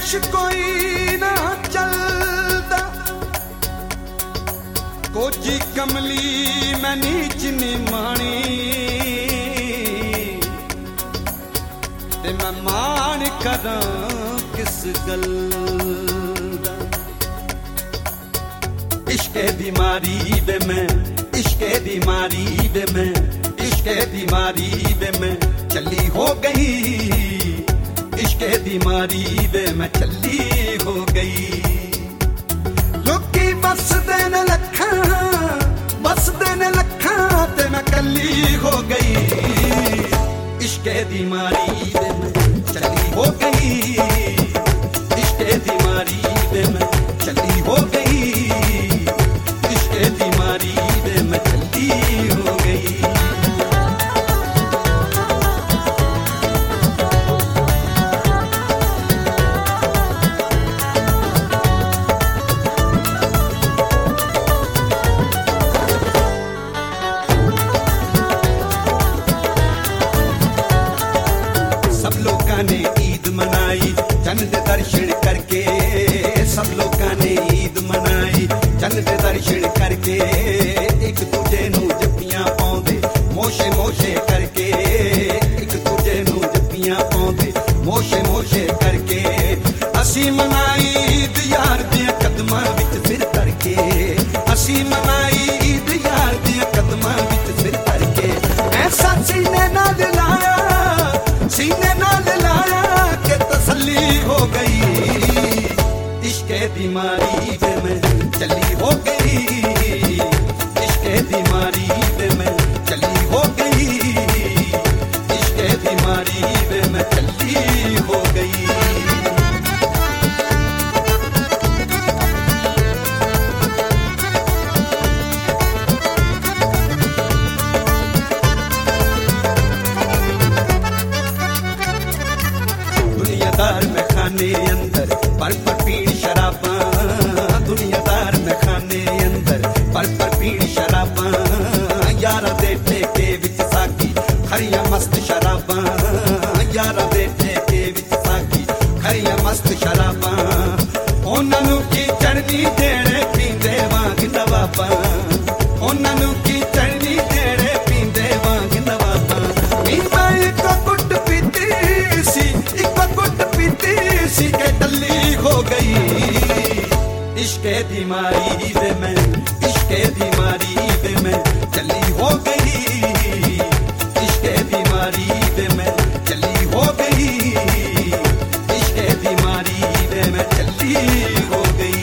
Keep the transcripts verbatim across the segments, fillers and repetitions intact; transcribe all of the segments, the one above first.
पेश कोई ना चलदा, कोजी कमली मैं नीच नी मानी, ते मैं मान करा किस गल दा। इश्के दी मारी बे मैं, इश्के दी मारी बे मैं, इश्के दी मारी बे मैं चली हो गई, इश्के दी मारी बे मैं चली हो गई। लोकी बस देन लखा, बस देन लखा ते मैं कली हो गई, इश्के दी मारी बे मैं चली हो गई, इश्के दी मारी बे मैं चली हो गई, इश्के दी मारी बे मैं चली हो गई। सब लोगों ने ईद मनाई चंद दे दर्शन करके, सब लोगों ने ईद मनाई चंद दे दर्शन करके, एक दूजे नू जप्पियां पाउंदे मोशे मोशे करके, एक दूजे नू जप्पियां पाउंदे मोशे मोशे करके। असी मनाई ईद यार दे कदमां विच सिर करके, असी मनाई ईद यार दे कदमां विच सिर करके। ऐसा सीने नाल लाया, सीने नाल लाया के तसल्ली हो गई, इश्के दी मारी बे मैं चली हो गई, इश्के दी मारी बे मैं चली हो गई, इश्के दी मारी बे मैं चली हो गई। दुनियादार में खाने अंदर पर पर पीण शराबा, दुनियादार में खाने अंदर पर पर पीण शराबा, यारा दे ठेके विच साकी खरिया मस्त शराबा, यारा दे ठेके विच साकी खरिया मस्त शराबा। उन्हां नूं की चढ़नी देणे पींदे वांग नवाबा, उन्हां नूं की चढ़नी देणे पींदे वांग नवाबा। नी मैं इक गुट पीती सी, इक गुट पीती सी के टल्ली हो गई, इश्के दी मारी बे मैं, इश्के दी मारी बे मैं चली हो गई, इश्के दी मारी बे मैं चली हो गई, इश्के दी मारी बे मैं चली हो गई।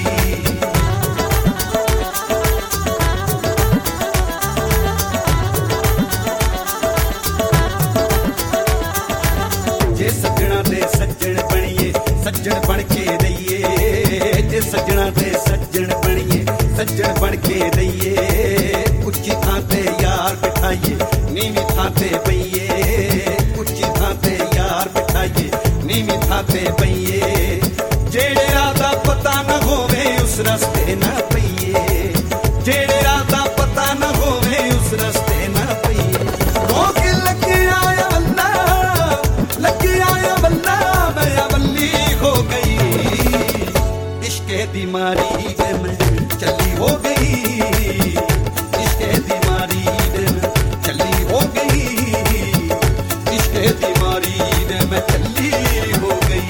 जे सजना दे सज्जन बनिए सज्जन बन के रहिए, जे सजना दे सज्जन बनिए सज्जन बन के रहिए। उच्ची थां ते यार बिठाइए नीवी थां ते पईए, उच्ची थां ते यार बिठाइए नीवी थां ते पईए। जेड़े राह दा पता न होवे उस रस्ते न पईए, जेड़े राह दा पता न होवे उस रस्ते न पईए। रोक लगी आया वल्ला, लगी आया वल्ला मैं अवली हो गई, इश्के दी मारी बे मैं चली हो गई, इश्के दी मारी बे मैं चली हो गई, इश्के दी मारी बे मैं चली हो गई।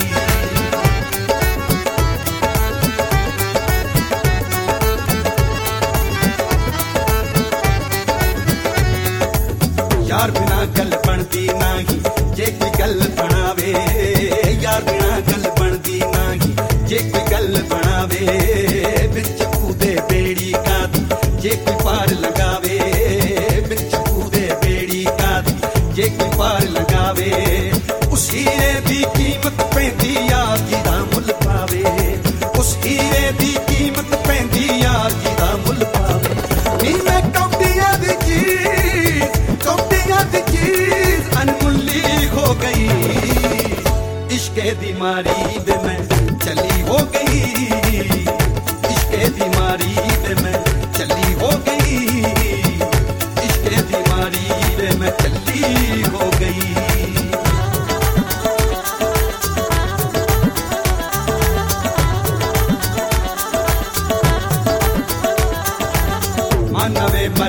यार बिना गल बनदी नाही जे कोई गल बनावे, यार बिना गल बनदी नाही जे कोई गल बनावे। बिच कूदे बेड़ी कादी जे कोई पार लगावे, बिच कूदे बेड़ी कादी जे कोई पार लगावे। उस हीरे दी कीमत पैंदी यार जिदा मुल पावे, उस हीरे दी कीमत पैंदी यार जिदा मुल पावे। नी मैं कौटियां दी चीज, कौटियां दी चीज अनमुल्ली हो गई,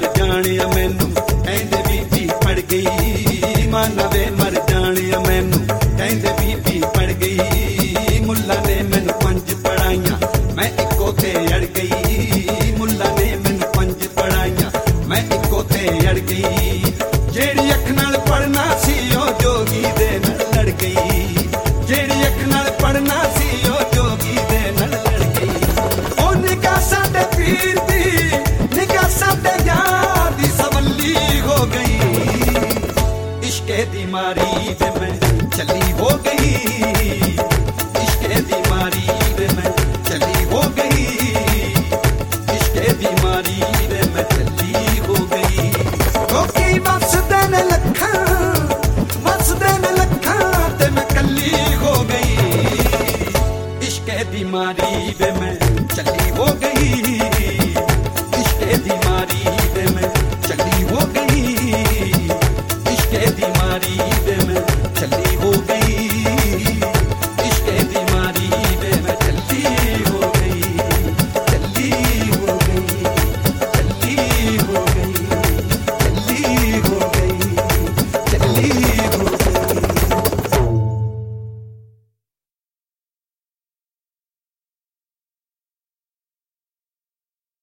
जाने मैनू कहंदे बीबी पड़ गई माना वे मर जाने मैनू कहंदे बीबी पड़ गई मुल्ला ने मैनू पंज पढ़ाइयां मैं इको ते अड़ गई मुल्ला ने मैनू पंज पढ़ाइयां मैं इको ते अड़ गई जेड़ी अख नाल पढ़ना सी ओ जोगी दे नाल लड़ गई जेड़ी अख नाल पढ़ना सी ओ जोगी दे नाल लड़ गई ओ निगाह साडे पीर दी निगाह साडे यार दी सवली हो गई इश्के दी मारी वे मैं चली हो गई इश्के दी मारी वे मैं चली हो गई इश्के दी मारी वे मैं चली हो गई लोकी वसदे ने लखां वसदे ने लखां ते मैं कली हो गई इश्के दी मारी वे मैं चली हो गई इश्के दी